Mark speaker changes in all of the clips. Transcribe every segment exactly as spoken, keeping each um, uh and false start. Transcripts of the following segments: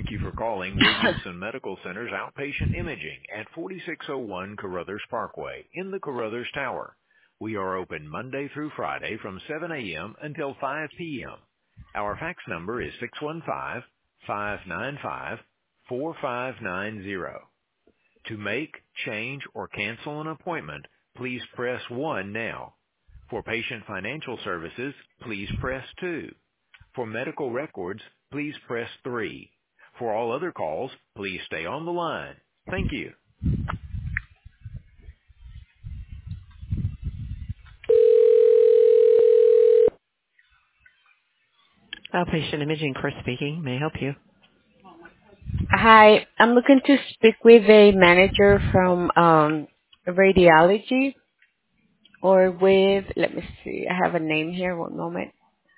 Speaker 1: Thank you for calling Williamson Medical Center's outpatient imaging at forty-six oh one Carruthers Parkway in the Carruthers Tower. We are open Monday through Friday from seven a.m. until five p.m. Our fax number is six one five, five nine five, four five nine zero. To make, change, or cancel an appointment, please press one now. For patient financial services, please press two. For medical records, please press three. For all other calls, please stay on the line. Thank you. Outpatient imaging, Chris speaking. May I help you?
Speaker 2: Hi, I'm looking to speak with a manager from um, radiology or with, let me see, I have a name here, one moment.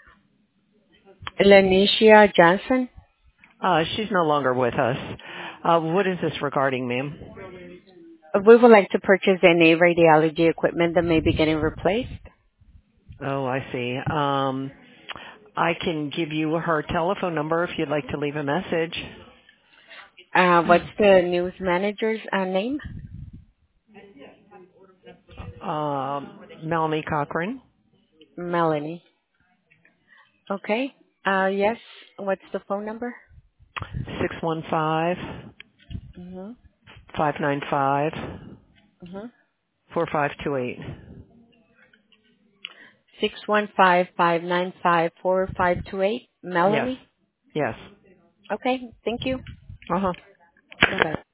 Speaker 2: Lanicia Johnson.
Speaker 1: Uh, she's no longer with us. Uh, what is this regarding, ma'am?
Speaker 2: We would like to purchase any radiology equipment that may be getting replaced.
Speaker 1: Oh, I see. Um, I can give you her telephone number if you'd like to leave a message.
Speaker 2: Uh, what's the news manager's uh, name?
Speaker 1: Um, Melanie Cochran,
Speaker 2: Melanie. Okay. Uh, yes. What's the phone number?
Speaker 1: six one five,
Speaker 2: Mhm.
Speaker 1: five nine five,
Speaker 2: Mhm.
Speaker 1: four five two eight.
Speaker 2: Six one five five nine five four five two eight.
Speaker 1: Yes.
Speaker 2: Melanie.
Speaker 1: Yes.
Speaker 2: Okay. Thank you.
Speaker 1: Uh-huh.
Speaker 2: Bye bye.